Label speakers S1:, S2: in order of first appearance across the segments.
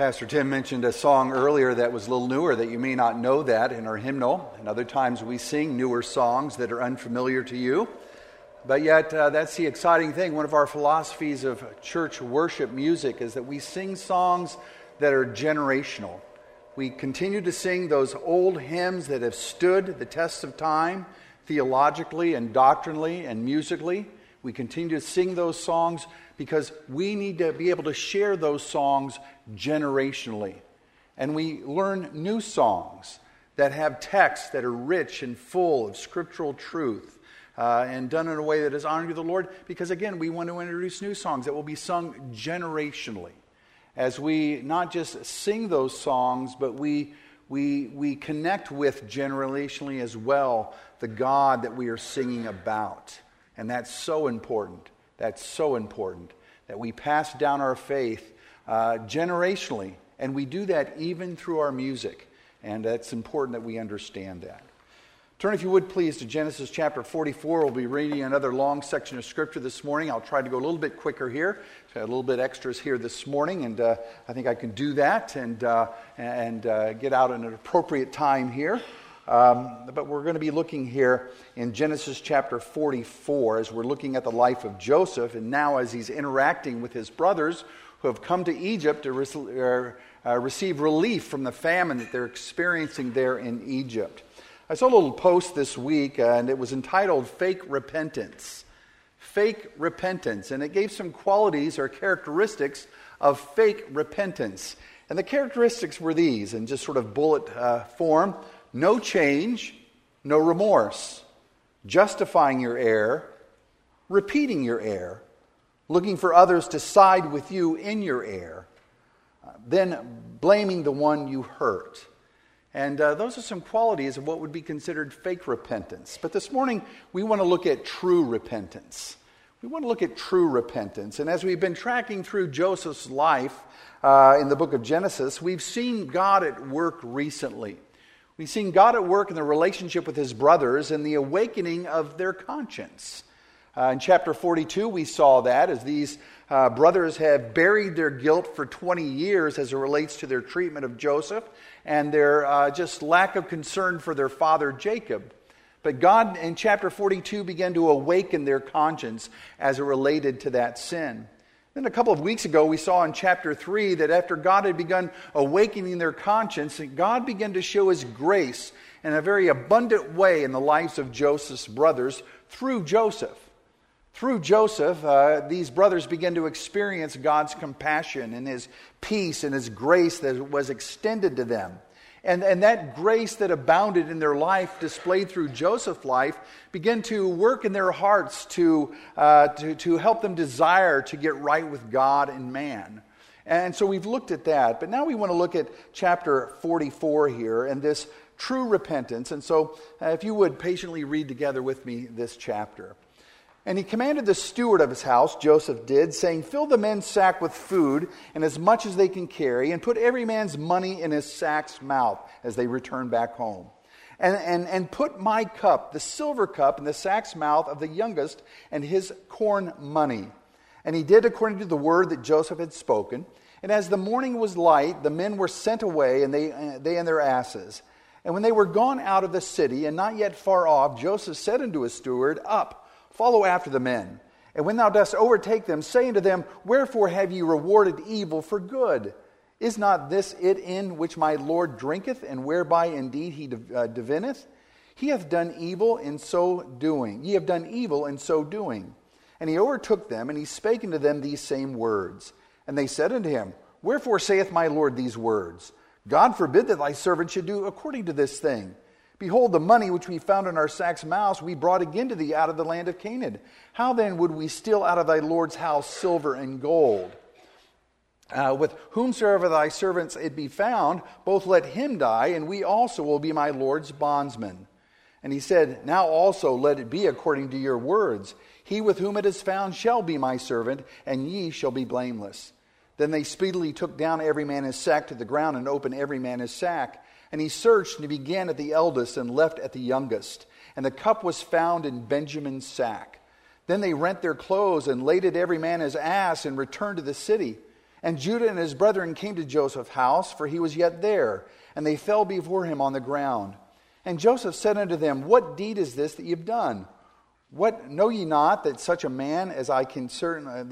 S1: Pastor Tim mentioned a song earlier that was a little newer that you may not know that in our hymnal. And other times we sing newer songs that are unfamiliar to you. But yet that's the exciting thing. One of our philosophies of church worship music is that we sing songs that are generational. We continue to sing those old hymns that have stood the test of time, theologically and doctrinally and musically. We continue to sing those songs because we need to be able to share those songs generationally. And we learn new songs that have texts that are rich and full of scriptural truth and done in a way that is honoring to the Lord because, again, we want to introduce new songs that will be sung generationally. As we not just sing those songs, but we connect with generationally as well the God that we are singing about. And that's so important. That's so important that we pass down our faith generationally. And we do that even through our music. And it's important that we understand that. Turn, if you would, please, to Genesis chapter 44. We'll be reading another long section of Scripture this morning. I'll try to go a little bit quicker here. So I had a little bit extras here this morning, and I think I can do that and get out in an appropriate time here. But we're going to be looking here in Genesis chapter 44 as we're looking at the life of Joseph, and now as he's interacting with his brothers who have come to Egypt to receive relief from the famine that they're experiencing there in Egypt. I saw a little post this week, and it was entitled Fake Repentance. Fake repentance. And it gave some qualities or characteristics of fake repentance. And the characteristics were these, in just sort of bullet form. No change, no remorse, justifying your error, repeating your error, looking for others to side with you in your error, then blaming the one you hurt. And those are some qualities of what would be considered fake repentance. But this morning, we want to look at true repentance. We want to look at true repentance. And as we've been tracking through Joseph's life in the book of Genesis, we've seen God at work recently. We've seen God at work in the relationship with his brothers and the awakening of their conscience. In chapter 42, we saw that as these brothers have buried their guilt for 20 years as it relates to their treatment of Joseph and their just lack of concern for their father Jacob. But God in chapter 42 began to awaken their conscience as it related to that sin. Then a couple of weeks ago, we saw in chapter 3 that after God had begun awakening their conscience, God began to show his grace in a very abundant way in the lives of Joseph's brothers through Joseph. Through Joseph, these brothers began to experience God's compassion and his peace and his grace that was extended to them. And that grace that abounded in their life, displayed through Joseph's life, began to work in their hearts to help them desire to get right with God and man. And so we've looked at that. But now we want to look at chapter 44 here and this true repentance. And so if you would patiently read together with me this chapter. And he commanded the steward of his house, Joseph did, saying, fill the men's sack with food and as much as they can carry, and put every man's money in his sack's mouth as they return back home. And put my cup, the silver cup, in the sack's mouth of the youngest and his corn money. And he did according to the word that Joseph had spoken. And as the morning was light, the men were sent away, and they and their asses. And when they were gone out of the city, and not yet far off, Joseph said unto his steward, up, follow after the men. And when thou dost overtake them, say unto them, wherefore have ye rewarded evil for good? Is not this it in which my Lord drinketh, and whereby indeed he divineth? He hath done evil in so doing. Ye have done evil in so doing. And he overtook them, and he spake unto them these same words. And they said unto him, wherefore saith my Lord these words? God forbid that thy servant should do according to this thing. Behold, the money which we found in our sacks' mouths we brought again to thee out of the land of Canaan. How then would we steal out of thy Lord's house silver and gold? With whomsoever thy servants it be found, both let him die, and we also will be my Lord's bondsmen. And he said, now also let it be according to your words. He with whom it is found shall be my servant, and ye shall be blameless. Then they speedily took down every man his sack to the ground, and opened every man his sack. And he searched, and he began at the eldest, and left at the youngest. And the cup was found in Benjamin's sack. Then they rent their clothes, and laded every man his ass, and returned to the city. And Judah and his brethren came to Joseph's house, for he was yet there, and they fell before him on the ground. And Joseph said unto them, What deed is this that ye have done? What know ye not that such a man as I can certainly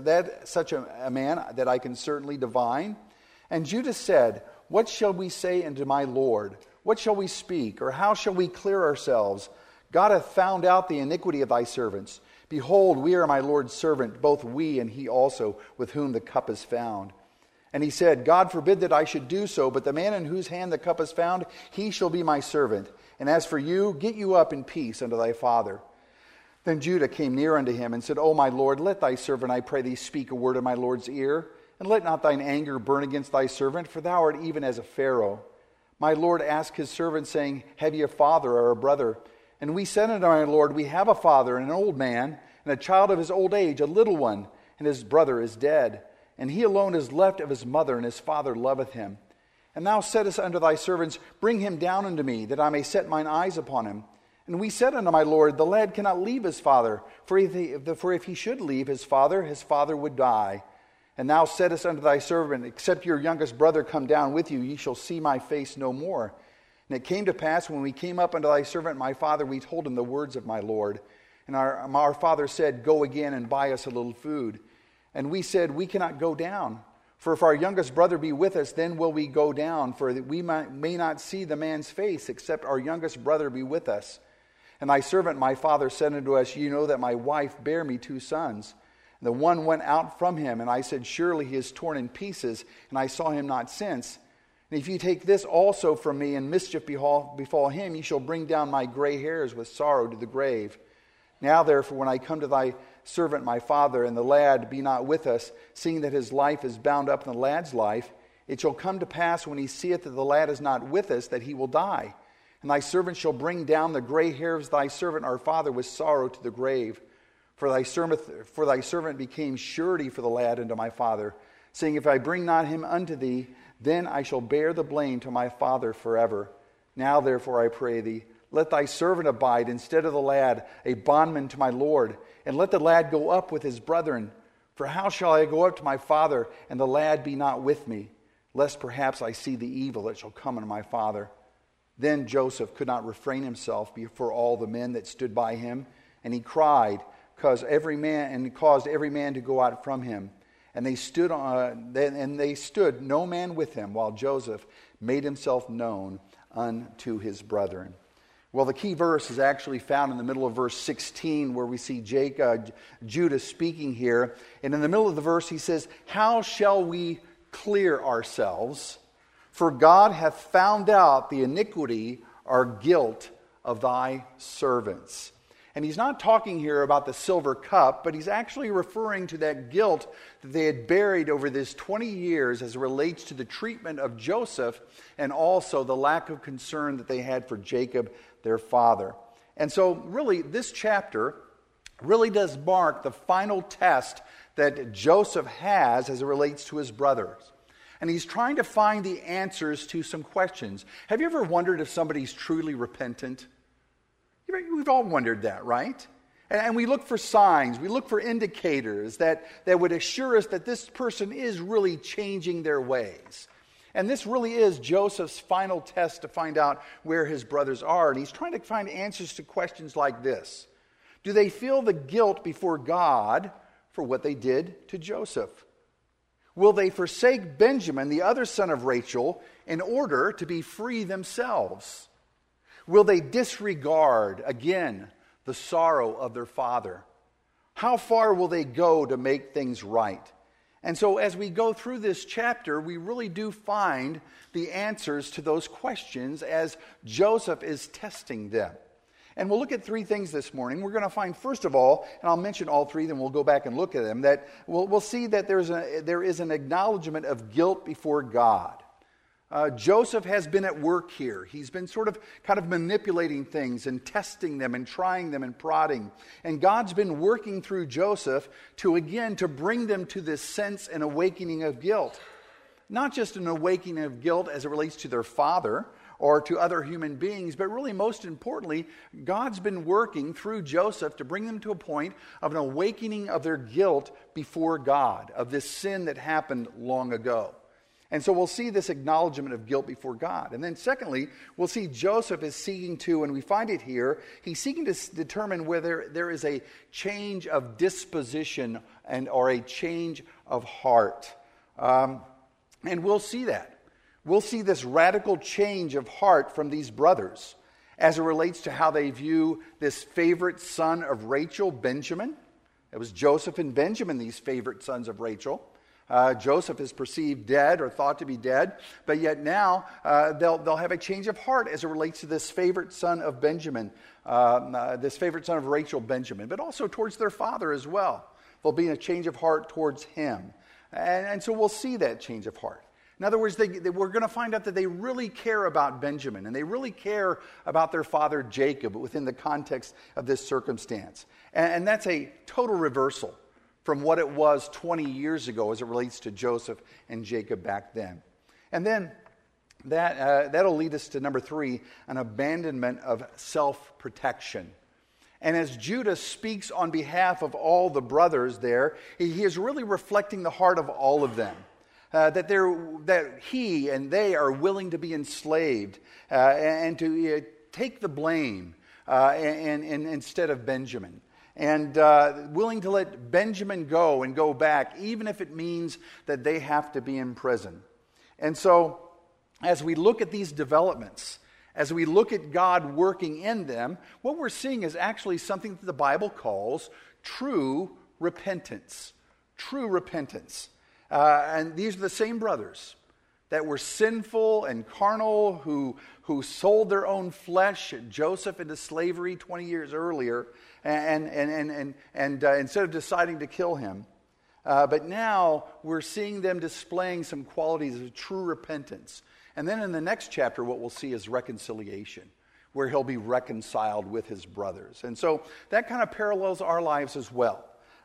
S1: divine? And Judah said, What shall we say unto my Lord? What shall we speak? Or how shall we clear ourselves? God hath found out the iniquity of thy servants. Behold, we are my Lord's servant, both we and he also, with whom the cup is found. And he said, God forbid that I should do so, but the man in whose hand the cup is found, he shall be my servant. And as for you, get you up in peace unto thy father. Then Judah came near unto him and said, O my Lord, let thy servant, I pray thee, speak a word in my Lord's ear, and let not thine anger burn against thy servant, for thou art even as a Pharaoh. My Lord asked his servant, saying, Have ye a father or a brother? And we said unto my Lord, We have a father, and an old man, and a child of his old age, a little one, and his brother is dead. And he alone is left of his mother, and his father loveth him. And thou saidst unto thy servants, Bring him down unto me, that I may set mine eyes upon him. And we said unto my Lord, The lad cannot leave his father, for if he should leave his father would die. And thou saidst unto thy servant, Except your youngest brother come down with you, ye shall see my face no more. And it came to pass, when we came up unto thy servant my father, we told him the words of my Lord. And our father said, Go again and buy us a little food. And we said, We cannot go down. For if our youngest brother be with us, then will we go down, for that we may not see the man's face, except our youngest brother be with us. And thy servant my father said unto us, Ye know that my wife bare me 2 sons. And the one went out from him, and I said, Surely he is torn in pieces, and I saw him not since. And if you take this also from me, and mischief befall him, ye shall bring down my gray hairs with sorrow to the grave. Now therefore, when I come to thy servant my father, and the lad be not with us, seeing that his life is bound up in the lad's life, it shall come to pass, when he seeth that the lad is not with us, that he will die. And thy servant shall bring down the gray hairs of thy servant our father with sorrow to the grave. For thy servant became surety for the lad unto my father, saying, If I bring not him unto thee, then I shall bear the blame to my father forever. Now therefore I pray thee, let thy servant abide instead of the lad, a bondman to my Lord, and let the lad go up with his brethren. For how shall I go up to my father, and the lad be not with me, lest perhaps I see the evil that shall come unto my father? Then Joseph could not refrain himself before all the men that stood by him, and he cried, caused every man to go out from him. And they stood no man with him, while Joseph made himself known unto his brethren. Well, the key verse is actually found in the middle of verse 16, where we see Judah speaking here. And in the middle of the verse, he says, How shall we clear ourselves? For God hath found out the iniquity or guilt of thy servants. And he's not talking here about the silver cup, but he's actually referring to that guilt that they had buried over this 20 years as it relates to the treatment of Joseph, and also the lack of concern that they had for Jacob, their father. And so really, this chapter really does mark the final test that Joseph has as it relates to his brothers. And he's trying to find the answers to some questions. Have you ever wondered if somebody's truly repentant? We've all wondered that, right? And we look for signs, we look for indicators that would assure us that this person is really changing their ways. And this really is Joseph's final test to find out where his brothers are. And he's trying to find answers to questions like this. Do they feel the guilt before God for what they did to Joseph? Will they forsake Benjamin, the other son of Rachel, in order to be free themselves? Will they disregard, again, the sorrow of their father? How far will they go to make things right? And so as we go through this chapter, we really do find the answers to those questions as Joseph is testing them. And we'll look at 3 things this morning. We're going to find, first of all, and I'll mention all 3, then we'll go back and look at them, that we'll see that there is an acknowledgement of guilt before God. Joseph has been at work here. He's been kind of manipulating things and testing them and trying them and prodding. And God's been working through Joseph to bring them to this sense and awakening of guilt. Not just an awakening of guilt as it relates to their father or to other human beings, but really most importantly, God's been working through Joseph to bring them to a point of an awakening of their guilt before God, of this sin that happened long ago. And so we'll see this acknowledgement of guilt before God. And then secondly, we'll see Joseph is seeking to, and we find it here, he's seeking to determine whether there is a change of disposition or a change of heart. And we'll see that. We'll see this radical change of heart from these brothers as it relates to how they view this favorite son of Rachel, Benjamin. It was Joseph and Benjamin, these favorite sons of Rachel. Joseph is perceived dead or thought to be dead, but yet now they'll have a change of heart as it relates to this favorite son of Benjamin, this favorite son of Rachel, Benjamin, but also towards their father as well. There'll be a change of heart towards him. And so we'll see that change of heart. In other words, we're going to find out that they really care about Benjamin, and they really care about their father Jacob within the context of this circumstance. And that's a total reversal from what it was 20 years ago as it relates to Joseph and Jacob back then. And then that'll lead us to number 3, an abandonment of self-protection. And as Judah speaks on behalf of all the brothers there, he is really reflecting the heart of all of them. That he and they are willing to be enslaved and to take the blame and instead of Benjamin. And willing to let Benjamin go and go back, even if it means that they have to be in prison. And so, as we look at these developments, as we look at God working in them, what we're seeing is actually something that the Bible calls true repentance. True repentance. And these are the same brothers that were sinful and carnal, who sold their own flesh, Joseph, into slavery 20 years earlier, and instead of deciding to kill him. But now we're seeing them displaying some qualities of true repentance. And then in the next chapter, what we'll see is reconciliation, where he'll be reconciled with his brothers. And so that kind of parallels our lives as well.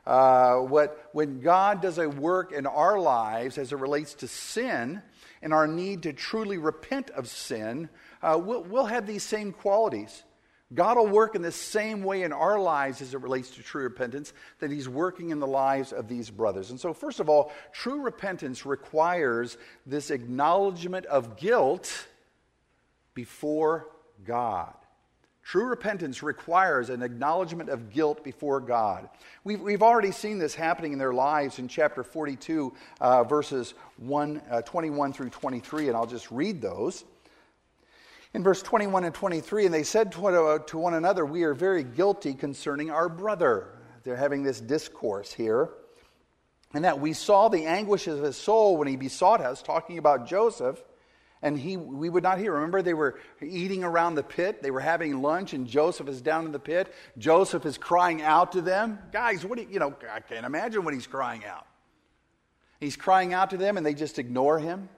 S1: When God does a work in our lives as it relates to sin and our need to truly repent of sin, we'll have these same qualities. God will work in the same way in our lives as it relates to true repentance that he's working in the lives of these brothers. And so first of all, true repentance requires this acknowledgement of guilt before God. True repentance requires an acknowledgement of guilt before God. We've already seen this happening in their lives in chapter 42, verses 21 through 23, and I'll just read those. In verse 21 and 23, and they said to one another, "We are very guilty concerning our brother." They're having this discourse here. And that we saw the anguish of his soul when he besought us, talking about Joseph, and we would not hear. Remember, they were eating around the pit. They were having lunch, and Joseph is down in the pit. Joseph is crying out to them. Guys, I can't imagine what he's crying out. He's crying out to them, and they just ignore him.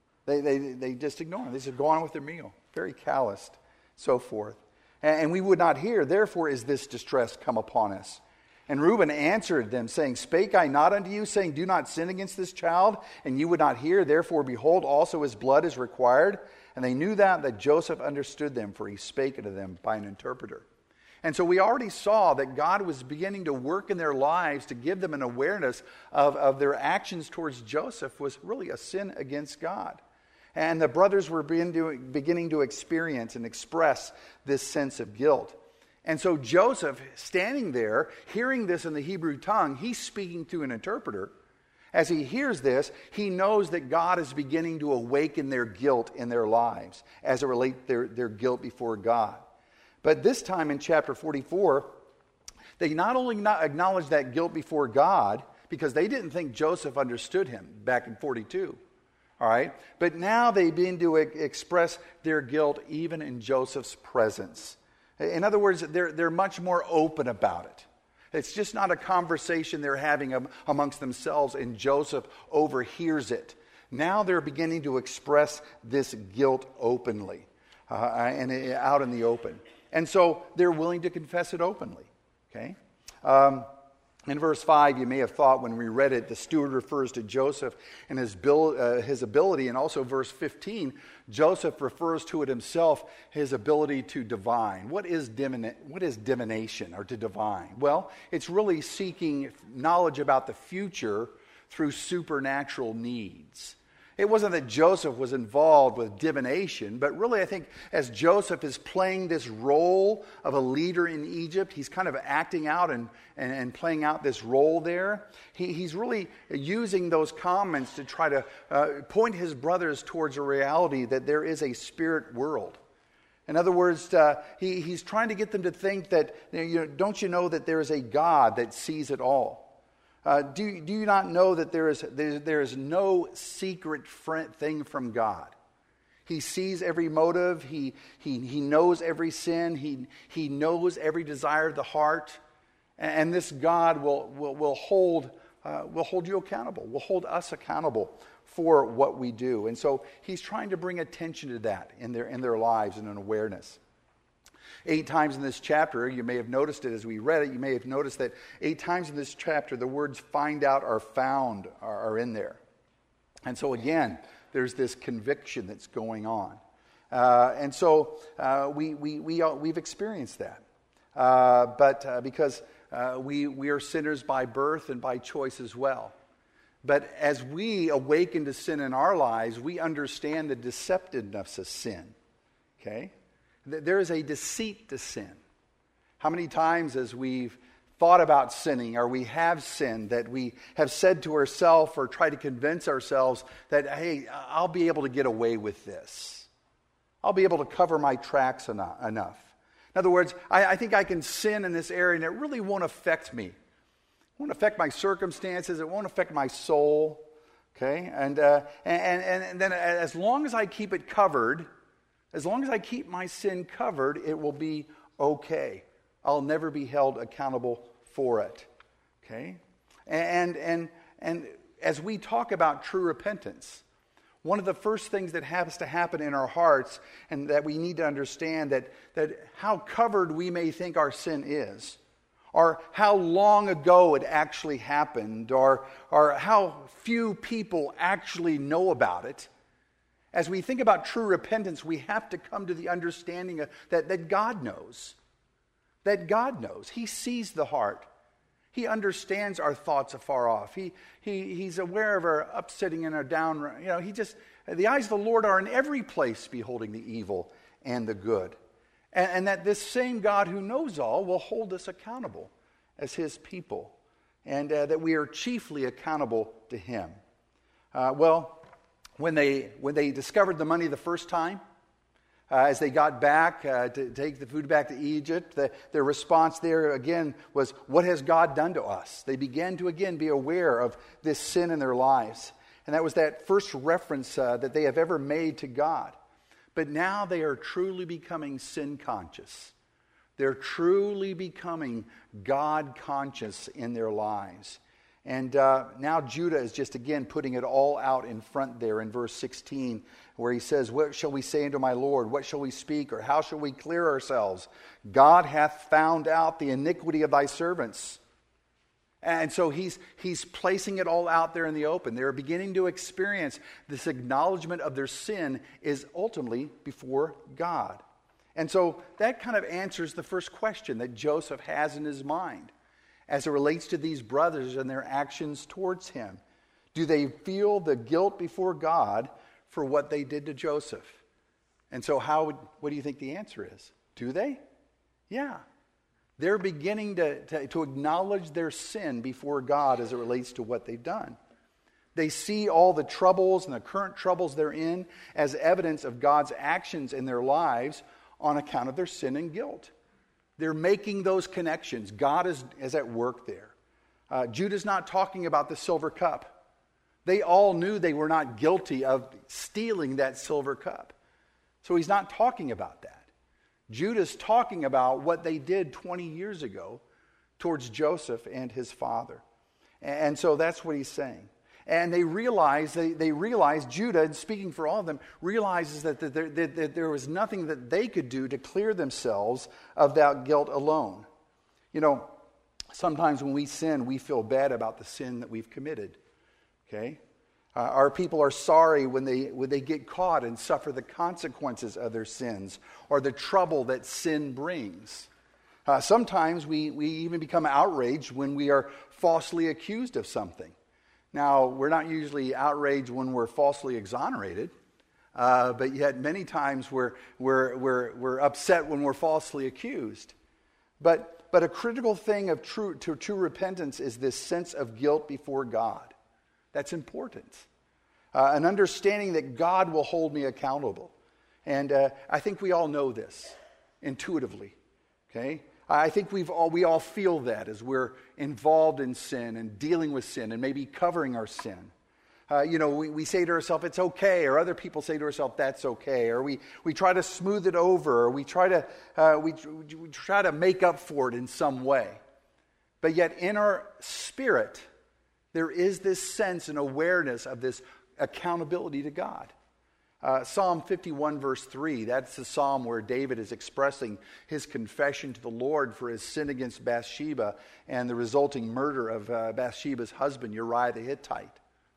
S1: They just ignore him. They just go on with their meal. Very calloused, so forth. And we would not hear. Therefore is this distress come upon us. And Reuben answered them, saying, "Spake I not unto you, saying, do not sin against this child? And you would not hear. Therefore, behold, also his blood is required." And they knew that Joseph understood them, for he spake unto them by an interpreter. And so we already saw that God was beginning to work in their lives to give them an awareness of their actions towards Joseph was really a sin against God. And the brothers were beginning to experience and express this sense of guilt. And so Joseph, standing there, hearing this in the Hebrew tongue, he's speaking to an interpreter. As he hears this, he knows that God is beginning to awaken their guilt in their lives as it relates their guilt before God. But this time in chapter 44, they not only acknowledge that guilt before God, because they didn't think Joseph understood him back in 42. All right? But now they begin to express their guilt even in Joseph's presence. In other words, they're much more open about it. It's just not a conversation they're having amongst themselves and Joseph overhears it. Now they're beginning to express this guilt openly and out in the open. And so they're willing to confess it openly. Okay? In verse 5, you may have thought when we read it, the steward refers to Joseph and his ability. And also verse 15, Joseph refers to it himself, his ability to divine. What is divination or to divine? Well, it's really seeking knowledge about the future through supernatural needs. It wasn't that Joseph was involved with divination, but really I think as Joseph is playing this role of a leader in Egypt, he's kind of acting out and playing out this role there. He's really using those comments to try to point his brothers towards a reality that there is a spirit world. In other words, he's trying to get them to think that, don't you know that there is a God that sees it all? Do you not know that there is no secret thing from God? He sees every motive. He knows every sin. He knows every desire of the heart. And this God will hold you accountable. Will hold us accountable for what we do. And so he's trying to bring attention to that in their lives and an awareness. 8 times in this chapter, you may have noticed it as we read it, you may have noticed that 8 times in this chapter, the words find out or found are in there. And so again, there's this conviction that's going on. And so we've experienced that. But because we are sinners by birth and by choice as well. But as we awaken to sin in our lives, we understand the deceptiveness of sin. Okay? There is a deceit to sin. How many times as we've thought about sinning or we have sinned that we have said to ourselves or tried to convince ourselves that, hey, I'll be able to get away with this. I'll be able to cover my tracks enough. In other words, I think I can sin in this area and it really won't affect me. It won't affect my circumstances. It won't affect my soul. Okay? And then as long as I keep it covered, as long as I keep my sin covered, it will be okay. I'll never be held accountable for it. Okay? And as we talk about true repentance, one of the first things that has to happen in our hearts and that we need to understand that how covered we may think our sin is, or how long ago it actually happened, or how few people actually know about it. As we think about true repentance, we have to come to the understanding that God knows. That God knows. He sees the heart. He understands our thoughts afar off. He's aware of our upsetting and our down. The eyes of the Lord are in every place, beholding the evil and the good. And that this same God who knows all will hold us accountable as His people. And that we are chiefly accountable to Him. When they discovered the money the first time, as they got back to take the food back to Egypt, their response there again was, what has God done to us? They began to again be aware of this sin in their lives. And that was that first reference that they have ever made to God. But now they are truly becoming sin conscious. They're truly becoming God conscious in their lives. And now Judah is just again putting it all out in front there in verse 16, where he says, what shall we say unto my Lord? What shall we speak? Or how shall we clear ourselves? God hath found out the iniquity of thy servants. And so he's placing it all out there in the open. They're beginning to experience this acknowledgement of their sin is ultimately before God. And so that kind of answers the first question that Joseph has in his mind as it relates to these brothers and their actions towards him. Do they feel the guilt before God for what they did to Joseph? And so what do you think the answer is? Do they? Yeah. They're beginning to acknowledge their sin before God as it relates to what they've done. They see all the troubles and the current troubles they're in as evidence of God's actions in their lives on account of their sin and guilt. They're making those connections. God is at work there. Judah's not talking about the silver cup. They all knew they were not guilty of stealing that silver cup. So he's not talking about that. Judah's talking about what they did 20 years ago towards Joseph and his father. And so that's what he's saying. And they realize, Judah, and speaking for all of them, realizes that there was nothing that they could do to clear themselves of that guilt alone. You know, Sometimes when we sin, we feel bad about the sin that we've committed. Okay? Our people are sorry when they get caught and suffer the consequences of their sins or the trouble that sin brings. Sometimes we even become outraged when we are falsely accused of something. Now, we're not usually outraged when we're falsely exonerated, but yet many times we're upset when we're falsely accused. But a critical thing of true repentance is this sense of guilt before God. That's important. An understanding that God will hold me accountable. And I think we all know this intuitively. Okay? I think we all feel that as we're involved in sin and dealing with sin and maybe covering our sin. We say to ourselves, it's okay, or other people say to ourselves, that's okay, or we try to smooth it over, or we try to make up for it in some way. But yet in our spirit, there is this sense and awareness of this accountability to God. Psalm 51 verse 3, that's the psalm where David is expressing his confession to the Lord for his sin against Bathsheba and the resulting murder of Bathsheba's husband, Uriah the Hittite.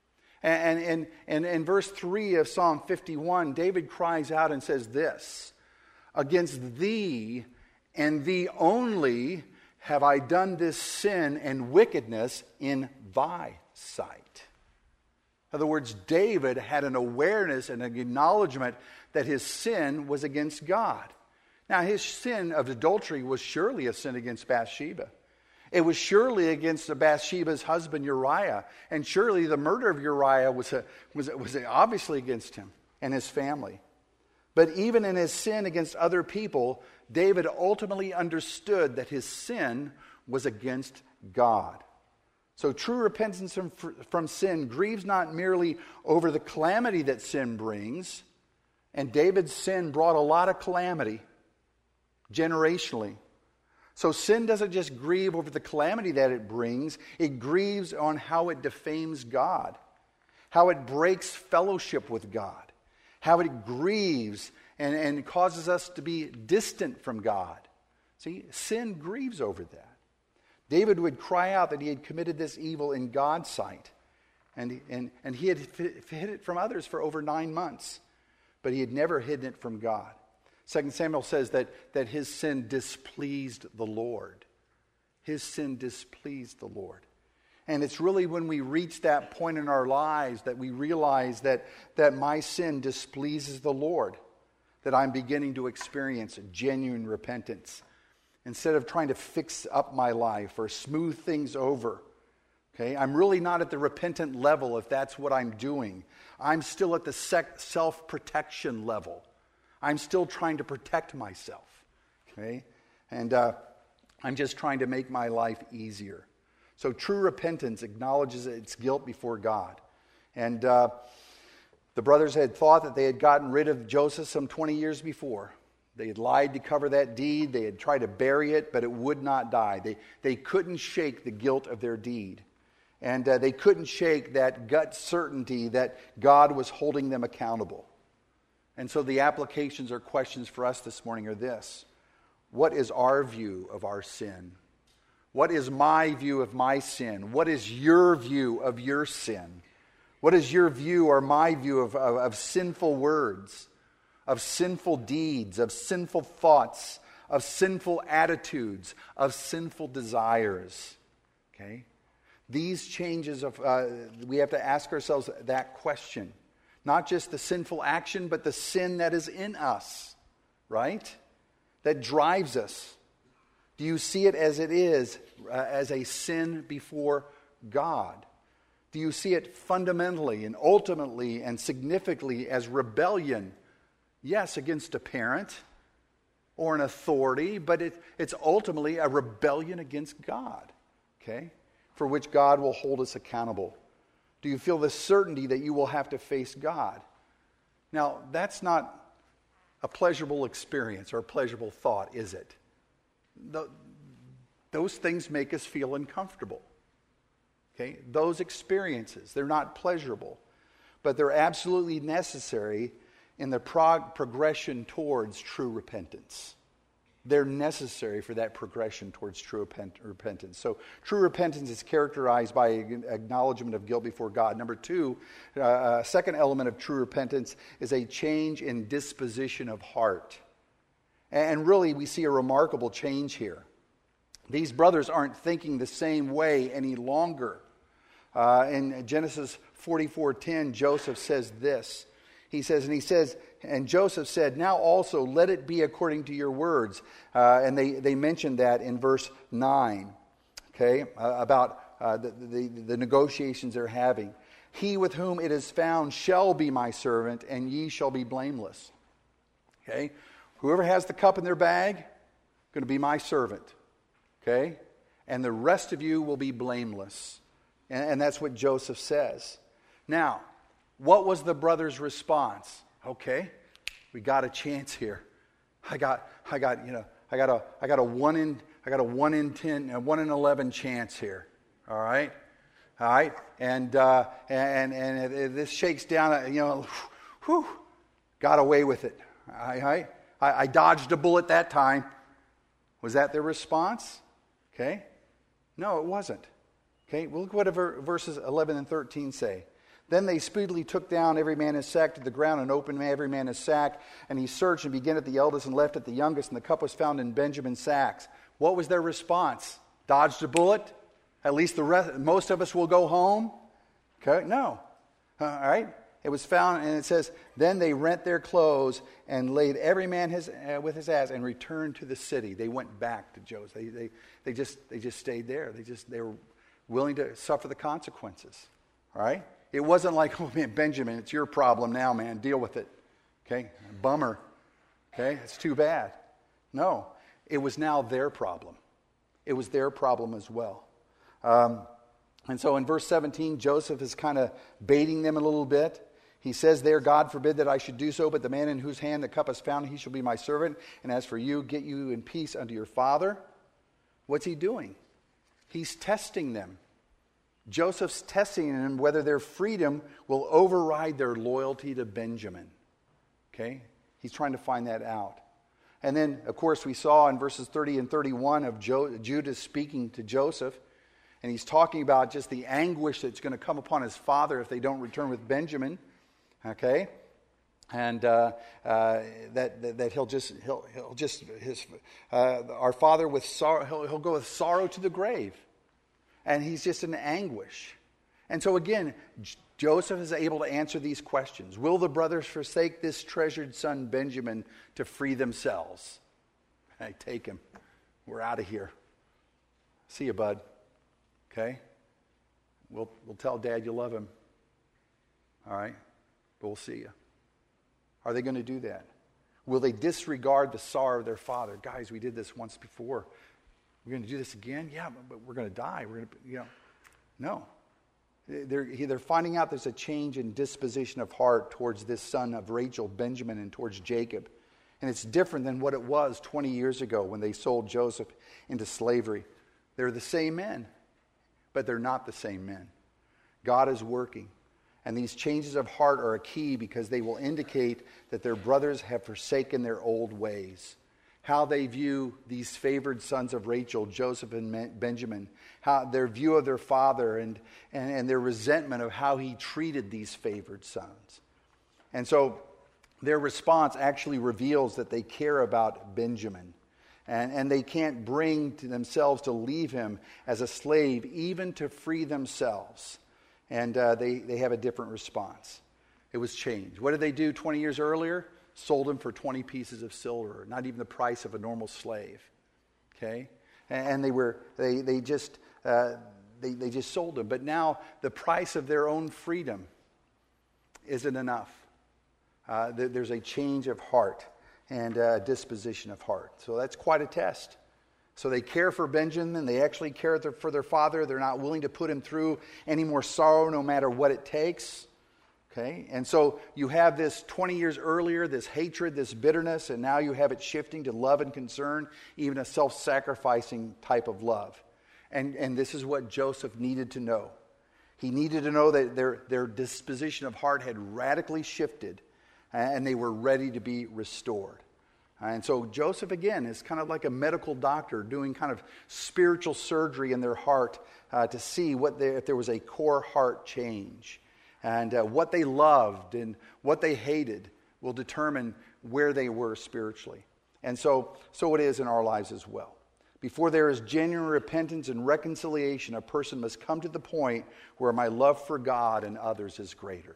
S1: And in verse 3 of Psalm 51, David cries out and says this, "Against thee and thee only have I done this sin and wickedness in thy sight." In other words, David had an awareness and an acknowledgement that his sin was against God. Now, his sin of adultery was surely a sin against Bathsheba. It was surely against Bathsheba's husband Uriah, and surely the murder of Uriah was obviously against him and his family. But even in his sin against other people, David ultimately understood that his sin was against God. So true repentance from sin grieves not merely over the calamity that sin brings, and David's sin brought a lot of calamity generationally. So sin doesn't just grieve over the calamity that it brings, it grieves on how it defames God, how it breaks fellowship with God, how it grieves and causes us to be distant from God. See, sin grieves over that. David would cry out that he had committed this evil in God's sight. And he had hid it from others for over 9 months. But he had never hidden it from God. 2 Samuel says that his sin displeased the Lord. His sin displeased the Lord. And it's really when we reach that point in our lives that we realize that my sin displeases the Lord. That I'm beginning to experience genuine repentance. Instead of trying to fix up my life or smooth things over. Okay, I'm really not at the repentant level if that's what I'm doing. I'm still at the self-protection level. I'm still trying to protect myself. Okay, and I'm just trying to make my life easier. So true repentance acknowledges its guilt before God. And the brothers had thought that they had gotten rid of Joseph some 20 years before. They had lied to cover that deed. They had tried to bury it, but it would not die. They couldn't shake the guilt of their deed. And they couldn't shake that gut certainty that God was holding them accountable. And so the applications or questions for us this morning are this. What is our view of our sin? What is my view of my sin? What is your view of your sin? What is your view or my view of sinful words? Of sinful deeds, of sinful thoughts, of sinful attitudes, of sinful desires. Okay? These changes we have to ask ourselves that question. Not just the sinful action, but the sin that is in us. Right? That drives us. Do you see it as it is, as a sin before God? Do you see it fundamentally and ultimately and significantly as rebellion? Yes, against a parent or an authority, but it's ultimately a rebellion against God, okay, for which God will hold us accountable. Do you feel the certainty that you will have to face God? Now, that's not a pleasurable experience or a pleasurable thought, is it? Those things make us feel uncomfortable, okay? Those experiences, they're not pleasurable, but they're absolutely necessary in the progression towards true repentance. They're necessary for that progression towards true repentance. So true repentance is characterized by acknowledgement of guilt before God. Number two, second element of true repentance is a change in disposition of heart. And really, we see a remarkable change here. These brothers aren't thinking the same way any longer. In Genesis 44:10, Joseph says this. He says, and Joseph said, now also let it be according to your words. And they mentioned that in verse 9, okay, about the negotiations they're having. He with whom it is found shall be my servant, and ye shall be blameless. Okay, whoever has the cup in their bag, going to be my servant. Okay, and the rest of you will be blameless. And that's what Joseph says. Now, what was the brother's response? Okay, we got a chance here. I got a 1 in 10, a 1 in 11 chance here. All right, and this shakes down. Got away with it. I dodged a bullet that time. Was that their response? Okay, no, it wasn't. Okay, well, look what verses 11 and 13 say. Then they speedily took down every man his sack to the ground and opened every man his sack. And he searched and began at the eldest and left at the youngest. And the cup was found in Benjamin's sacks. What was their response? Dodged a bullet? At least most of us will go home? Okay, no. All right. It was found, and it says, then they rent their clothes and laid every man with his ass and returned to the city. They went back to Joseph. They just stayed there. They were willing to suffer the consequences. All right. It wasn't like, oh man, Benjamin, it's your problem now, man. Deal with it. Okay? Bummer. Okay? It's too bad. No. It was now their problem. It was their problem as well. And so in verse 17, Joseph is kind of baiting them a little bit. He says there, God forbid that I should do so, but the man in whose hand the cup is found, he shall be my servant. And as for you, get you in peace unto your father. What's he doing? He's testing them. Joseph's testing them whether their freedom will override their loyalty to Benjamin. Okay? He's trying to find that out. And then, of course, we saw in verses 30 and 31 of Judah speaking to Joseph, and he's talking about just the anguish that's going to come upon his father if they don't return with Benjamin. Okay? And that our father with sorrow, he'll go with sorrow to the grave. And he's just in anguish. And so again, Joseph is able to answer these questions. Will the brothers forsake this treasured son Benjamin to free themselves? Hey, take him. We're out of here. See you, bud. Okay? We'll tell Dad you love him. All right? But we'll see you. Are they going to do that? Will they disregard the sorrow of their father? Guys, we did this once before. We're going to do this again? Yeah, but we're going to die. We're going to, no. They're finding out there's a change in disposition of heart towards this son of Rachel, Benjamin, and towards Jacob. And it's different than what it was 20 years ago when they sold Joseph into slavery. They're the same men, but they're not the same men. God is working. And these changes of heart are a key because they will indicate that their brothers have forsaken their old ways. How they view these favored sons of Rachel, Joseph and Benjamin, how their view of their father and their resentment of how he treated these favored sons. And so their response actually reveals that they care about Benjamin. And they can't bring to themselves to leave him as a slave, even to free themselves. And they have a different response. It was changed. What did they do 20 years earlier? Sold him for 20 pieces of silver, not even the price of a normal slave. Okay, and they just sold him. But now the price of their own freedom isn't enough. There's a change of heart and a disposition of heart. So that's quite a test. So they care for Benjamin. They actually care for their father. They're not willing to put him through any more sorrow, no matter what it takes. Okay, and so you have this 20 years earlier, this hatred, this bitterness, and now you have it shifting to love and concern, even a self-sacrificing type of love. And this is what Joseph needed to know. He needed to know that their disposition of heart had radically shifted, and they were ready to be restored. And so Joseph, again, is kind of like a medical doctor doing kind of spiritual surgery in their heart to see if there was a core heart change. And what they loved and what they hated will determine where they were spiritually. And so it is in our lives as well. Before there is genuine repentance and reconciliation, a person must come to the point where my love for God and others is greater.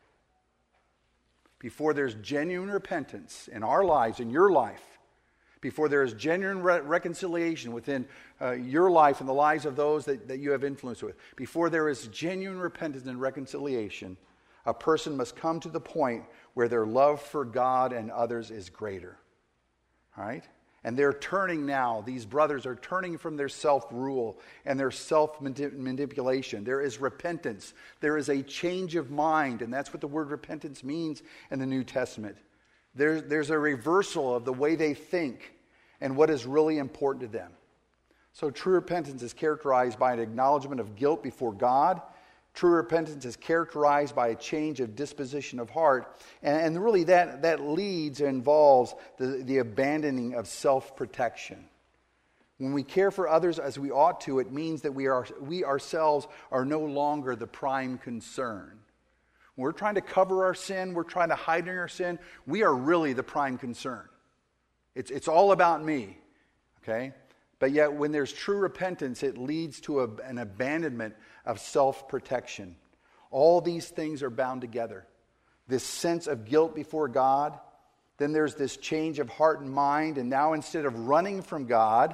S1: Before there's genuine repentance in our lives, in your life, before there is genuine reconciliation within your life and the lives of those that you have influence with, before there is genuine repentance and reconciliation, a person must come to the point where their love for God and others is greater. All right? And they're turning now, these brothers are turning from their self-rule and their self-manipulation. There is repentance. There is a change of mind, and that's what the word repentance means in the New Testament. There's a reversal of the way they think and what is really important to them. So true repentance is characterized by an acknowledgement of guilt before God. True repentance is characterized by a change of disposition of heart. And really that leads and involves the abandoning of self-protection. When we care for others as we ought to, it means that we ourselves are no longer the prime concern. When we're trying to cover our sin, we're trying to hide in our sin, we are really the prime concern. It's all about me, okay? But yet when there's true repentance, it leads to an abandonment of self-protection. All these things are bound together. This sense of guilt before God, then there's this change of heart and mind, and now instead of running from God,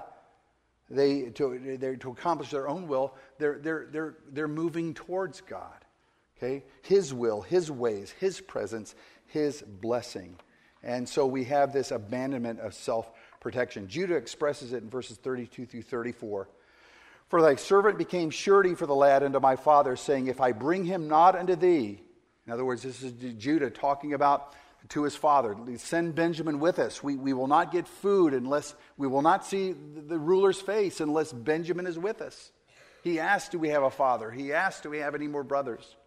S1: to accomplish their own will, they're moving towards God. Okay? His will, His ways, His presence, His blessing. And so we have this abandonment of self-protection. Judah expresses it in verses 32 through 34. For thy servant became surety for the lad unto my father, saying, if I bring him not unto thee. In other words, this is Judah talking about to his father, send Benjamin with us. We will not get food unless, we will not see the ruler's face unless Benjamin is with us. He asked, do we have a father? He asked, do we have any more brothers?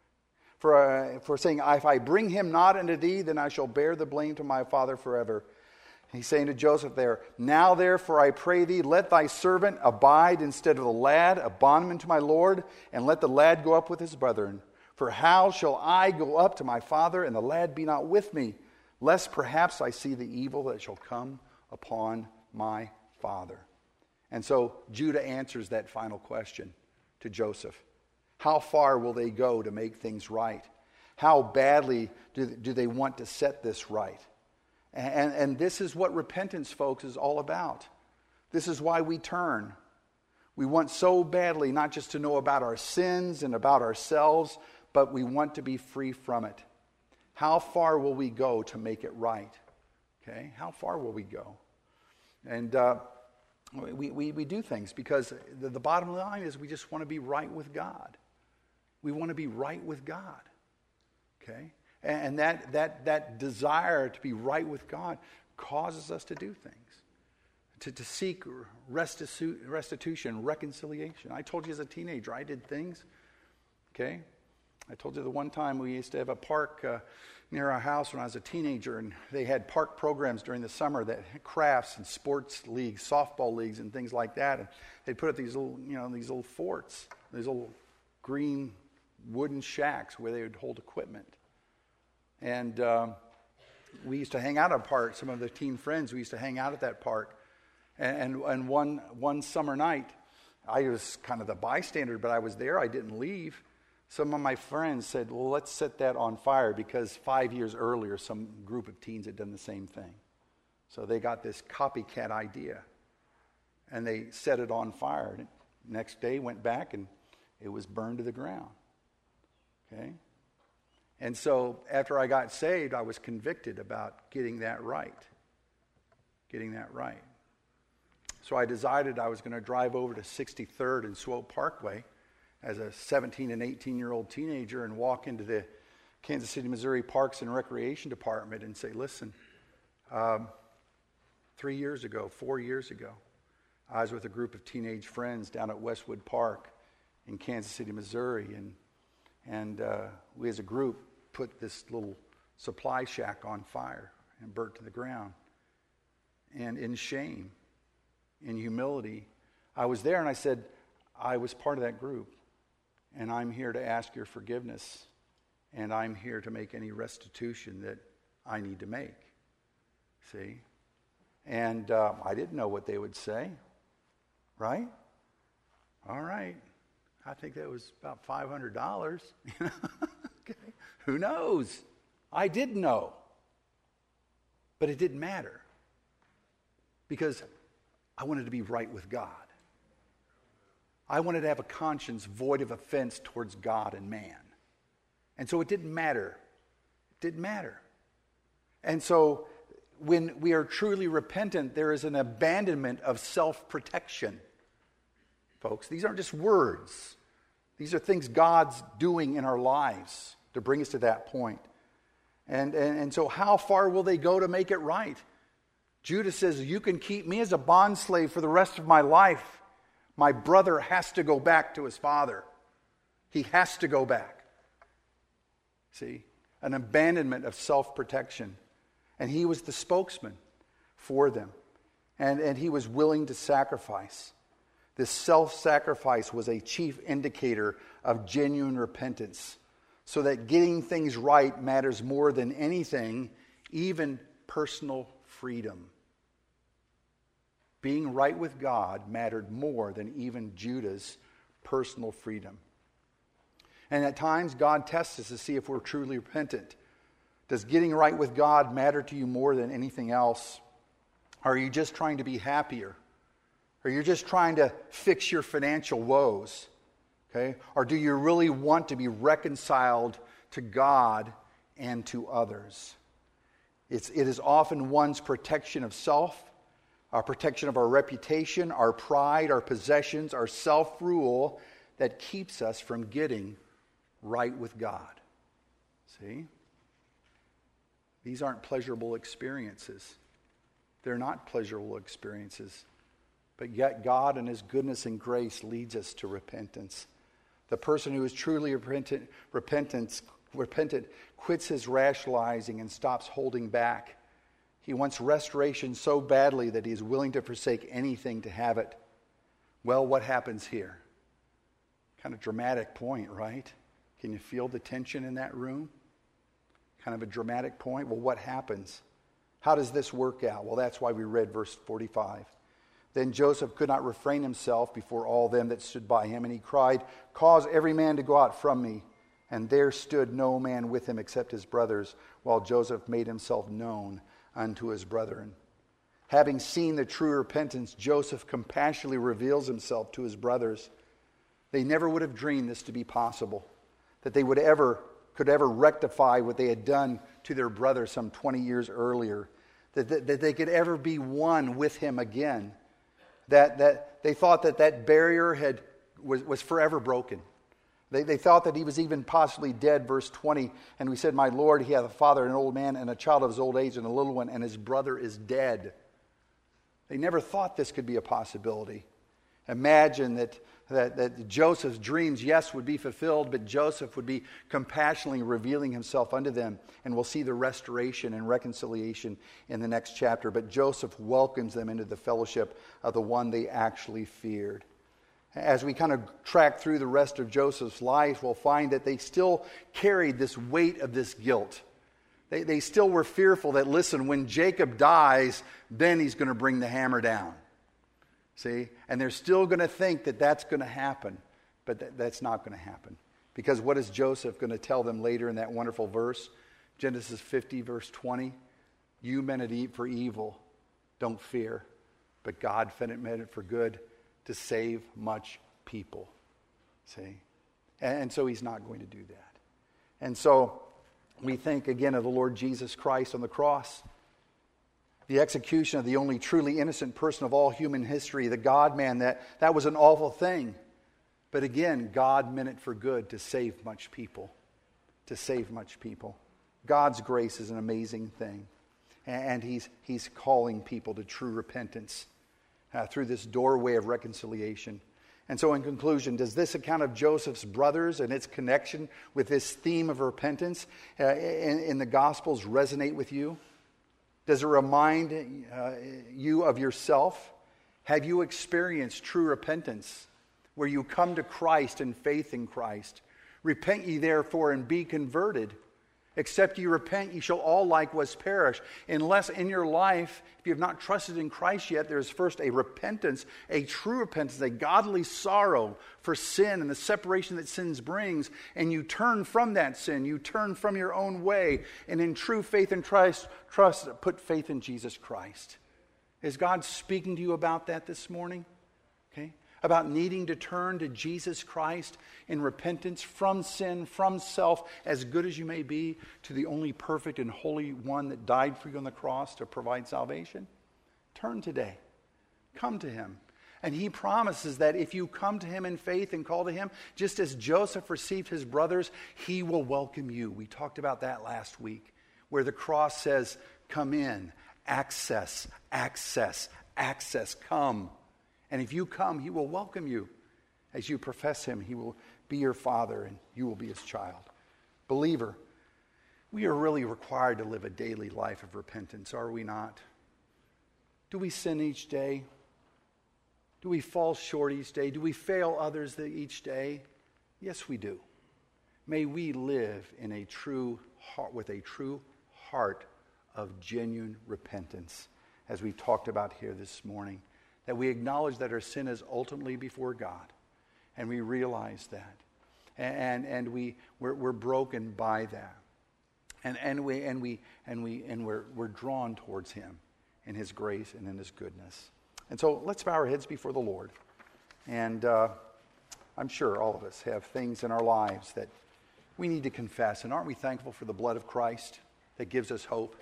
S1: For saying, if I bring him not unto thee, then I shall bear the blame to my father forever. He's saying to Joseph there, now therefore I pray thee, let thy servant abide instead of the lad, a bondman to my Lord, and let the lad go up with his brethren. For how shall I go up to my father, and the lad be not with me, lest perhaps I see the evil that shall come upon my father? And so Judah answers that final question to Joseph. How far will they go to make things right? How badly do they want to set this right? And this is what repentance, folks, is all about. This is why we turn. We want so badly not just to know about our sins and about ourselves, but we want to be free from it. How far will we go to make it right? Okay, how far will we go? And we do things because the bottom line is we just want to be right with God. We want to be right with God. Okay? And that desire to be right with God causes us to do things, to seek restitution, reconciliation. I told you as a teenager, I did things. Okay? I told you the one time we used to have a park near our house when I was a teenager, and they had park programs during the summer that had crafts and sports leagues, softball leagues, and things like that. And they put up these little forts, these little green wooden shacks where they would hold equipment. And we used to hang out at park. Some of the teen friends, we used to hang out at that park. And one summer night, I was kind of the bystander, but I was there. I didn't leave. Some of my friends said, well, let's set that on fire, because 5 years earlier, some group of teens had done the same thing. So they got this copycat idea, and they set it on fire. Next day, went back, and it was burned to the ground. Okay? And so after I got saved, I was convicted about getting that right. So I decided I was going to drive over to 63rd and Swope Parkway as a 17 and 18-year-old teenager and walk into the Kansas City, Missouri Parks and Recreation Department and say, listen, 4 years ago, I was with a group of teenage friends down at Westwood Park in Kansas City, Missouri, and we as a group put this little supply shack on fire and burnt to the ground. and in shame, in humility. I was there and I said, I was part of that group, and I'm here to ask your forgiveness, and I'm here to make any restitution that I need to make. See? And I didn't know what they would say, right? All right. I think that was about $500. Okay. Who knows? I did know. But it didn't matter. Because I wanted to be right with God. I wanted to have a conscience void of offense towards God and man. And so it didn't matter. It didn't matter. And so when we are truly repentant, there is an abandonment of self-protection. Folks, these aren't just words. These are things God's doing in our lives to bring us to that point. And so how far will they go to make it right? Judas says, you can keep me as a bondslave for the rest of my life. My brother has to go back to his father. He has to go back. See? An abandonment of self-protection. And he was the spokesman for them. And he was willing to sacrifice. This self-sacrifice was a chief indicator of genuine repentance, so that getting things right matters more than anything, even personal freedom. Being right with God mattered more than even Judah's personal freedom. And at times, God tests us to see if we're truly repentant. Does getting right with God matter to you more than anything else? Are you just trying to be happier? Or you're just trying to fix your financial woes? Okay? Or do you really want to be reconciled to God and to others? It is often one's protection of self, our protection of our reputation, our pride, our possessions, our self-rule that keeps us from getting right with God. See? These aren't pleasurable experiences. They're not pleasurable experiences. But yet God in His goodness and grace leads us to repentance. The person who is truly repentant quits his rationalizing and stops holding back. He wants restoration so badly that he is willing to forsake anything to have it. Well, what happens here? Kind of dramatic point, right? Can you feel the tension in that room? Kind of a dramatic point. Well, what happens? How does this work out? Well, that's why we read verse 45. Then Joseph could not refrain himself before all them that stood by him, and he cried, "Cause every man to go out from me." And there stood no man with him except his brothers, while Joseph made himself known unto his brethren. Having seen the true repentance, Joseph compassionately reveals himself to his brothers. They never would have dreamed this to be possible, that they could ever rectify what they had done to their brother some 20 years earlier, that they could ever be one with him again, that they thought that barrier was forever broken. They thought that he was even possibly dead, verse 20. And we said, "My Lord, he hath a father, an old man, and a child of his old age, and a little one, and his brother is dead." They never thought this could be a possibility. Imagine that Joseph's dreams, yes, would be fulfilled, but Joseph would be compassionately revealing himself unto them. And we'll see the restoration and reconciliation in the next chapter. But Joseph welcomes them into the fellowship of the one they actually feared. As we kind of track through the rest of Joseph's life, we'll find that they still carried this weight of this guilt. They still were fearful that, listen, when Jacob dies, then he's going to bring the hammer down. See? And they're still going to think that that's going to happen. But that's not going to happen. Because what is Joseph going to tell them later in that wonderful verse? Genesis 50, verse 20. You meant it for evil. Don't fear. But God meant it for good, to save much people. See? And so he's not going to do that. And so we think again of the Lord Jesus Christ on the cross. The execution of the only truly innocent person of all human history, the God-man, that was an awful thing. But again, God meant it for good, to save much people. To save much people. God's grace is an amazing thing. And he's calling people to true repentance through this doorway of reconciliation. And so in conclusion, does this account of Joseph's brothers and its connection with this theme of repentance in the Gospels resonate with you? Does it remind you of yourself? Have you experienced true repentance, where you come to Christ in faith in Christ? Repent ye therefore and be converted. Except ye repent, ye shall all likewise perish. Unless in your life, if you have not trusted in Christ yet, there is first a repentance, a true repentance, a godly sorrow for sin and the separation that sin brings, and you turn from that sin, you turn from your own way, and in true faith in Christ, put faith in Jesus Christ. Is God speaking to you about that this morning? Okay? About needing to turn to Jesus Christ in repentance from sin, from self, as good as you may be, to the only perfect and holy one that died for you on the cross to provide salvation? Turn today. Come to him. And he promises that if you come to him in faith and call to him, just as Joseph received his brothers, he will welcome you. We talked about that last week, where the cross says, come in, access, access, access, come. And if you come, he will welcome you. As you profess him, he will be your father and you will be his child. Believer, we are really required to live a daily life of repentance, are we not? Do we sin each day? Do we fall short each day? Do we fail others each day? Yes, we do. May we live in a true heart, with a true heart of genuine repentance, as we talked about here this morning. That we acknowledge that our sin is ultimately before God, and we realize that, and we're broken by that, and we're drawn towards him in his grace and in his goodness. And so let's bow our heads before the Lord. And I'm sure all of us have things in our lives that we need to confess. And aren't we thankful for the blood of Christ that gives us hope?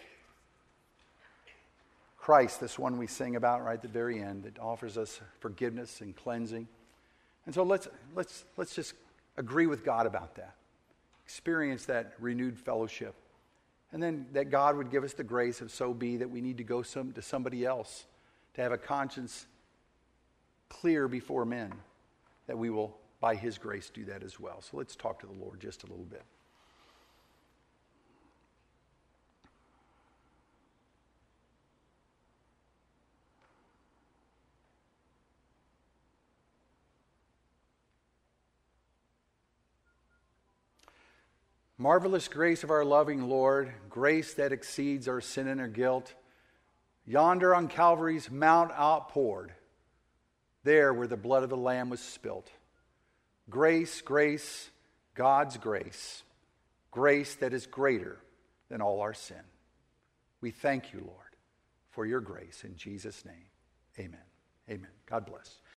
S1: Christ, this one we sing about right at the very end, that offers us forgiveness and cleansing. And so let's just agree with God about that. Experience that renewed fellowship. And then that God would give us the grace, if so be that we need to go to somebody else to have a conscience clear before men, that we will, by his grace, do that as well. So let's talk to the Lord just a little bit. Marvelous grace of our loving Lord, grace that exceeds our sin and our guilt, yonder on Calvary's mount outpoured, there where the blood of the Lamb was spilt. Grace, grace, God's grace, grace that is greater than all our sin. We thank you, Lord, for your grace. In Jesus' name, amen. Amen. God bless.